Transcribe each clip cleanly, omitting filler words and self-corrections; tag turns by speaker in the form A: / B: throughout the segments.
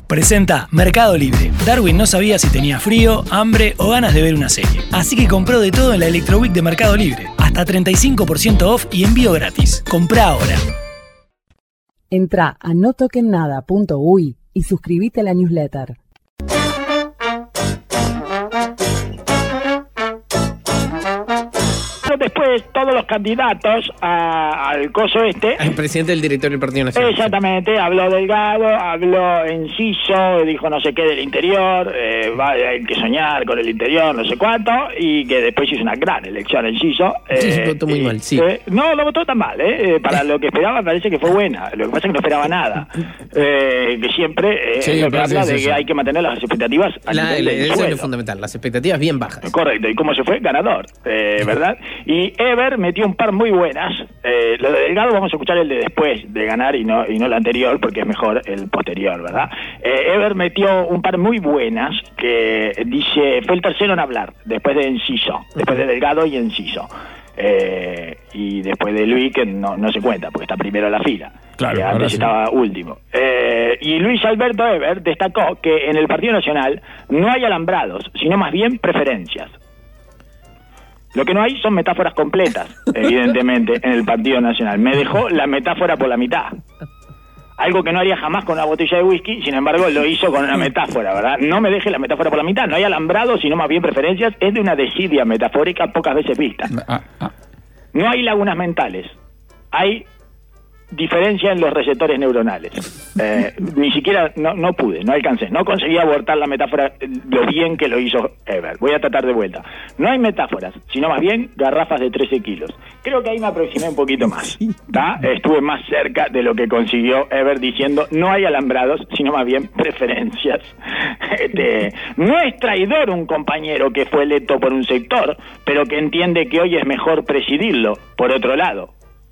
A: Presenta Mercado Libre. Darwin no sabía si tenía frío, hambre o ganas de ver una serie. Así que compró de todo en la Electro Week de Mercado Libre. Hasta 35% off y envío gratis. Comprá ahora.
B: Entrá a notokennada.uy y suscríbete a la newsletter.
C: Después todos los candidatos al coso
D: El presidente del directorio del Partido Nacional.
C: Exactamente, habló Delgado, habló Enciso, dijo no sé qué del interior, hay que soñar con el interior, no sé cuánto, y que después hizo una gran elección Enciso.
D: Votó muy mal, sí.
C: No votó tan mal, para lo que esperaba parece que fue buena, lo que pasa es que no esperaba nada. Que siempre lo que habla de que hay que mantener las expectativas a nivel del
D: eso es
C: suelo.
D: lo fundamental, las expectativas bien bajas.
C: Correcto, ¿y cómo se fue? Ganador, ¿verdad? Y Eber metió un par muy buenas. Lo de Delgado vamos a escuchar el de después de ganar y no el anterior, porque es mejor el posterior, ¿verdad? Eber metió un par muy buenas que dice, fue el tercero en hablar, después de Enciso, después de Delgado y Enciso. Y después de Luis, que no se cuenta, porque está primero en la fila.
E: Claro,
C: antes
E: sí.
C: estaba último. Y Luis Alberto Eber destacó que en el Partido Nacional no hay alambrados, sino más bien preferencias. Lo que no hay son metáforas completas, evidentemente, en el Partido Nacional. Me dejó la metáfora por la mitad. Algo que no haría jamás con una botella de whisky, sin embargo, lo hizo con una metáfora, ¿verdad? No me deje la metáfora por la mitad. No hay alambrados, sino más bien preferencias. Es de una desidia metafórica pocas veces vista. No hay lagunas mentales. Hay diferencia en los receptores neuronales. Ni siquiera, no pude, no alcancé, no conseguí abortar la metáfora lo bien que lo hizo Eber. Voy a tratar de vuelta. No hay metáforas, sino más bien garrafas de 13 kilos. Creo que ahí me aproximé un poquito más, ¿tá? Estuve más cerca de lo que consiguió Eber diciendo no hay alambrados, sino más bien preferencias. No es traidor un compañero que fue electo por un sector, pero que entiende que hoy es mejor presidirlo por otro lado.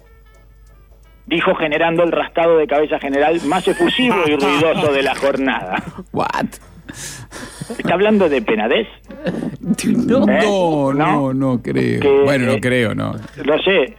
C: Dijo generando el rascado de cabeza general más efusivo y ruidoso de la jornada.
D: What?
C: ¿Está hablando de Penades?
E: No creo. No creo, no.
C: Lo sé,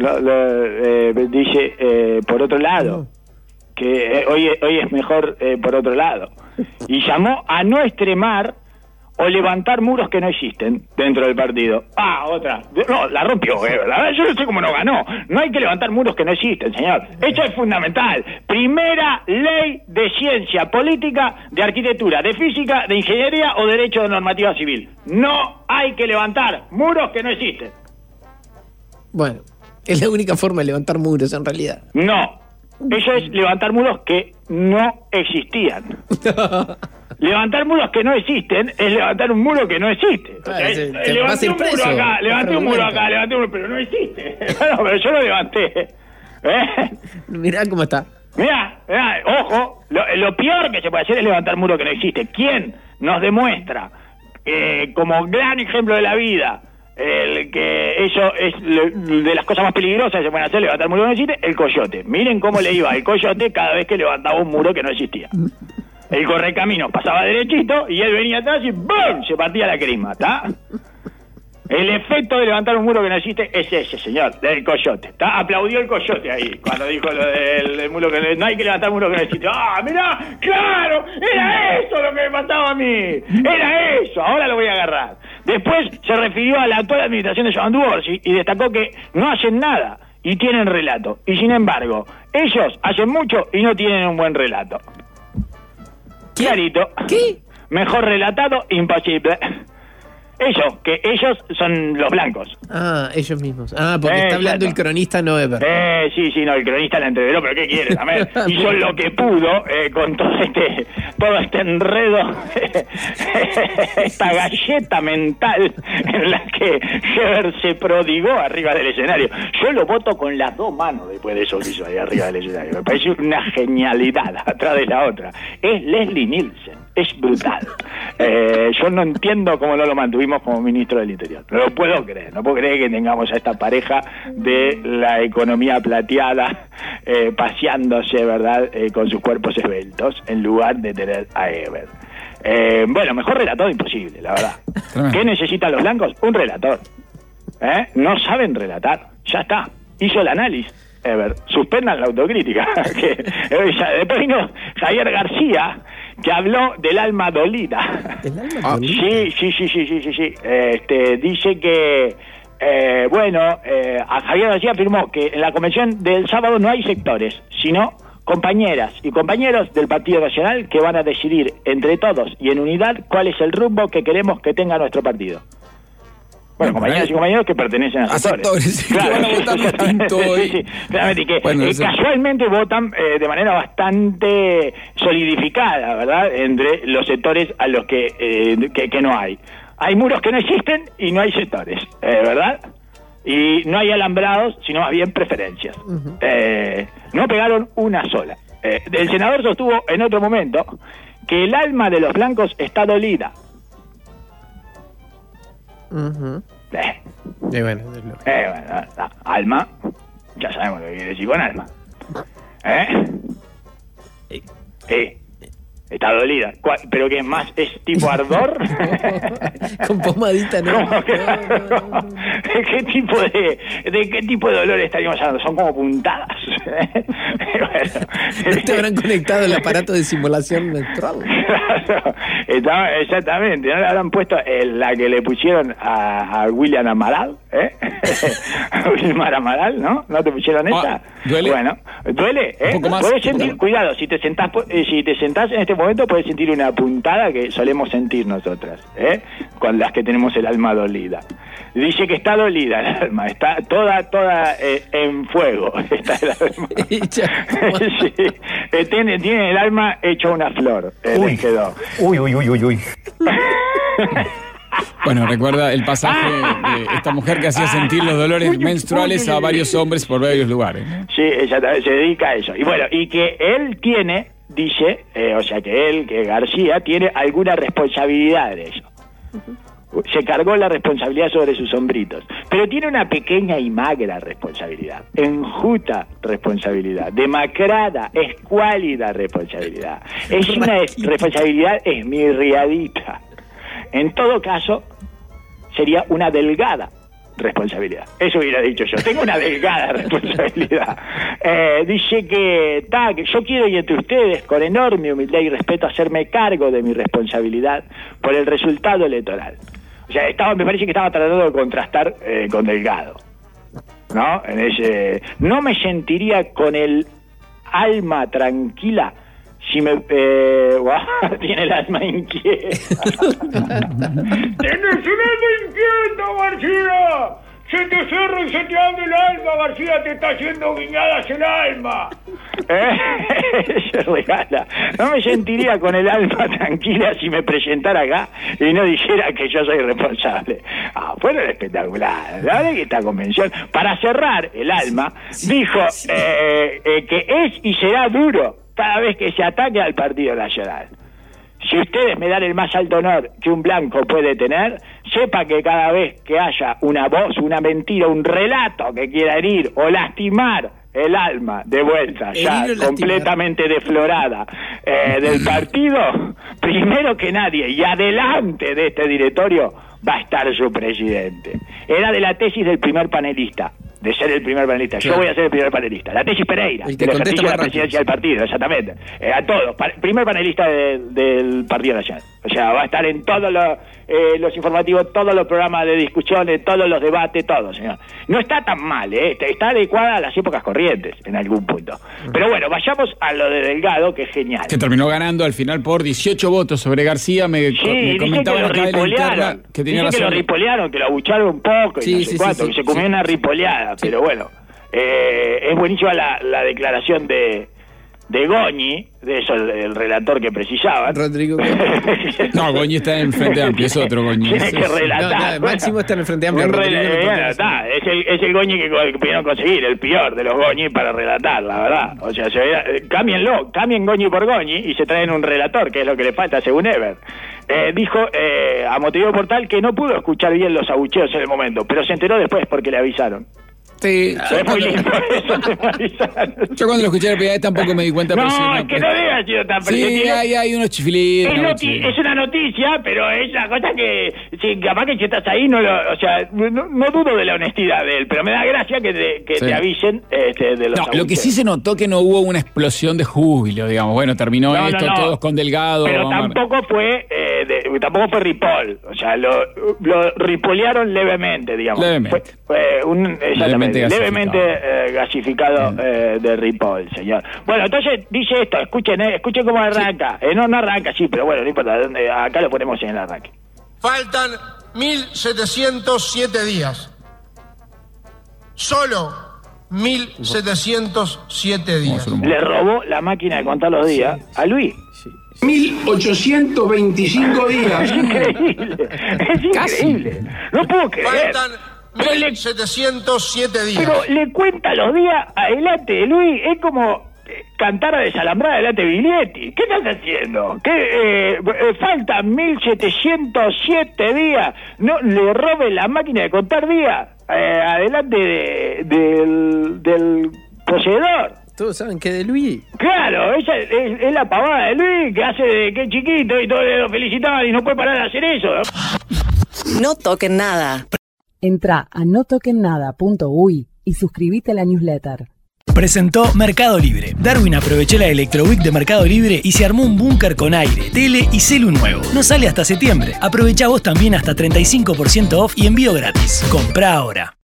C: dice por otro lado, que hoy es mejor por otro lado. Y llamó a no extremar o levantar muros que no existen dentro del partido. Otra. No, la rompió, ¿verdad? Yo no sé cómo no ganó. No hay que levantar muros que no existen, señor. Esto es fundamental. Primera ley de ciencia política, de arquitectura, de física, de ingeniería o derecho de normativa civil. No hay que levantar muros que no existen.
D: Bueno, es la única forma de levantar muros en realidad.
C: No. Eso es levantar muros que no existían. Levantar muros que no existen es levantar un muro que no existe.
D: Claro,
C: levanté un muro acá, levanté un muro acá, levanté un muro, pero no existe. Bueno, pero yo lo levanté.
D: Mirá cómo está.
C: Mirá, ojo, lo peor que se puede hacer es levantar un muro que no existe. ¿Quién nos demuestra como gran ejemplo de la vida el que eso es de las cosas más peligrosas que se pueden hacer, levantar un muro que no existe? El Coyote. Miren cómo le iba al Coyote cada vez que levantaba un muro que no existía. El correcaminos pasaba derechito y él venía atrás y ¡bum! Se partía la crisma, ¿está? El efecto de levantar un muro que no existe es ese, señor, del Coyote, ¿está? Aplaudió el Coyote ahí, cuando dijo lo del muro que no hay que levantar un muro que no existe. Mirá, claro, era eso lo que me pasaba a mí, era eso, ahora lo voy a agarrar. Después se refirió a la actual administración de Joan Duorsi y destacó que no hacen nada y tienen relato. Y sin embargo, ellos hacen mucho y no tienen un buen relato. Clarito.
D: ¿Qué?
C: Mejor relatado, imposible. Ellos son los blancos.
D: Ellos mismos. Porque está hablando el cronista, no Eber.
C: Sí, no, el cronista la entreveró, pero ¿qué quiere? También hizo lo que pudo con todo este enredo, esta galleta mental en la que Heber se prodigó arriba del escenario. Yo lo voto con las dos manos después de eso que hizo ahí arriba del escenario. Me parece una genialidad atrás de la otra. Es Leslie Nielsen. Es brutal. Yo no entiendo cómo no lo mantuvimos como ministro del Interior. No lo puedo creer. No puedo creer que tengamos a esta pareja de la economía plateada paseándose, ¿verdad? Con sus cuerpos esbeltos, en lugar de tener a Eber. Bueno, mejor relatado imposible, la verdad. ¿Qué necesitan los blancos? Un relator. No saben relatar. Ya está. Hizo el análisis. Eber, suspendan la autocrítica. Después vino Javier García que habló del alma dolida.
D: ¿El alma dolida?
C: Sí. Dice que, a Javier García afirmó que en la convención del sábado no hay sectores, sino compañeras y compañeros del Partido Nacional que van a decidir entre todos y en unidad cuál es el rumbo que queremos que tenga nuestro partido. Bueno, compañeras y compañeros que pertenecen a sectores.
E: Claro, que van a votar distinto.
C: Sí, claramente, y que casualmente votan de manera bastante solidificada, ¿verdad? Entre los sectores a los que no hay. Hay muros que no existen y no hay sectores, ¿verdad? Y no hay alambrados, sino más bien preferencias. Uh-huh. No pegaron una sola. El senador sostuvo en otro momento que el alma de los blancos está dolida.
D: Uh-huh.
C: Alma, ya sabemos lo que quiere decir con alma. Está dolida. ¿Pero qué más? ¿Es tipo ardor?
D: Con pomadita, ¿no?
C: No. ¿De qué tipo de dolor estaríamos hablando? Son como puntadas.
D: ¿No te habrán conectado el aparato de simulación menstrual?
C: Claro, exactamente. ¿No le habrán puesto la que le pusieron a William Amaral? A William Amaral, ¿no? ¿No te pusieron esa?
E: ¿Duele?
C: Bueno, ¿duele?
E: Un poco más.
C: Puedes sentir, cuidado, si te sentás en este momento puedes sentir una puntada que solemos sentir nosotras, con las que tenemos el alma dolida. Dice que está dolida el alma, está toda en fuego. Está el alma. Sí. Tiene el alma hecho una flor.
F: Uy.
C: Quedó.
F: Uy.
E: Bueno, recuerda el pasaje de esta mujer que hacía sentir los dolores menstruales a varios hombres por varios lugares, ¿no?
C: Sí, ella se dedica a eso. Y bueno, y que él tiene, dice, que García tiene alguna responsabilidad de eso. Se cargó la responsabilidad sobre sus hombritos, pero tiene una pequeña y magra responsabilidad, enjuta responsabilidad, demacrada, escuálida responsabilidad. Es una responsabilidad esmirriadita. En todo caso, sería una delgada responsabilidad. Eso hubiera dicho yo. Tengo una delgada responsabilidad. Dice que yo quiero y entre ustedes, con enorme humildad y respeto, hacerme cargo de mi responsabilidad por el resultado electoral. O sea, me parece que estaba tratando de contrastar con Delgado, ¿no? No me sentiría con el alma tranquila si me... tiene el alma inquieta. ¡Tienes un alma inquieta, García! ¡Se te está reseteando el alma, García! ¡Te está haciendo guiñadas el alma! Se regala. No me sentiría con el alma tranquila si me presentara acá y no dijera que yo soy responsable. Fueron espectacular. La verdad que esta convención, para cerrar el alma, dijo que es y será duro cada vez que se ataque al Partido Nacional. Si ustedes me dan el más alto honor que un blanco puede tener, sepa que cada vez que haya una voz, una mentira, un relato que quiera herir o lastimar el alma de vuelta, ya completamente deflorada del partido, primero que nadie y adelante de este directorio va a estar su presidente. Era de la tesis del primer panelista, de ser el primer panelista. Claro. Yo voy a ser el primer panelista. La tesis Pereira, del ejercicio de la presidencia del partido, exactamente. A todos. Primer panelista del Partido Nacional. O sea, va a estar en todos los informativos, todos los programas de discusiones, todos los debates, todo, señor. No está tan mal, está adecuada a las épocas corrientes, en algún punto. Pero bueno, vayamos a lo de Delgado, que es genial.
E: Que terminó ganando al final por 18 votos sobre García. Me comentaba acá de la interna que tenía razón.
C: Que lo ripolearon, que lo abucharon un poco, y no sé cuánto, que se comió una ripoleada. Sí. Pero bueno, es buenísima la declaración de Goñi, de eso el relator que precisaban.
D: Rodrigo.
E: No, Goñi está en el Frente Amplio, es otro Goñi.
C: Tiene que relatar.
D: Máximo está en el Frente Amplio.
C: Es el Goñi que pudieron conseguir, el peor de los Goñi para relatar, la verdad. O sea, cambien Goñi por Goñi y se traen un relator, que es lo que le falta según Eber. Dijo a Montevideo Portal que no pudo escuchar bien los abucheos en el momento, pero se enteró después porque le avisaron.
E: Sí,
C: Es muy lindo eso de Marizal.
E: yo cuando lo escuché la primera vez tampoco me di cuenta. pero sí,
C: No, es que no debe haber sido tan
E: Sí,
C: perceptible.
E: hay unos chiflidos.
C: Es una noticia, pero es una cosa que, sí, capaz que si estás ahí, o sea, no dudo de la honestidad de él, pero me da gracia que te avisen de los
E: No, lo que sí se notó que no hubo una explosión de júbilo, digamos. Bueno, terminó esto, todos con Delgado.
C: Pero tampoco fue Ripoll, o sea, lo ripolearon levemente, digamos.
E: Levemente.
C: Exactamente,
E: Levemente
C: levemente gasificado de Ripoll, señor. Bueno, entonces dice esto, escuchen cómo arranca. No arranca, sí, pero bueno, no importa, acá lo ponemos en el arranque.
F: Faltan 1.707 días. Solo 1.707 días.
C: Le robó la máquina de contar los días a Luis.
G: 1.825 días.
C: Es increíble. No puedo creer.
F: Faltan 1.707 días.
C: Pero le cuenta los días adelante, Luis. Es como cantar a desalambrar adelante Biglietti. ¿Qué estás haciendo? Faltan 1.707 días. No le robe la máquina de contar días adelante del poseedor.
D: Todos saben que de Luis.
C: Claro, esa es la pavada de Luis, que hace de que es chiquito y todos lo felicitan y no puede parar de hacer eso.
H: No toquen nada.
B: Entrá a notoquennada.uy y suscríbete a la newsletter.
A: Presentó Mercado Libre. Darwin aprovechó la Electro Week de Mercado Libre y se armó un búnker con aire, tele y celu nuevo. No sale hasta septiembre. Aprovecha vos también hasta 35% off y envío gratis. Comprá ahora.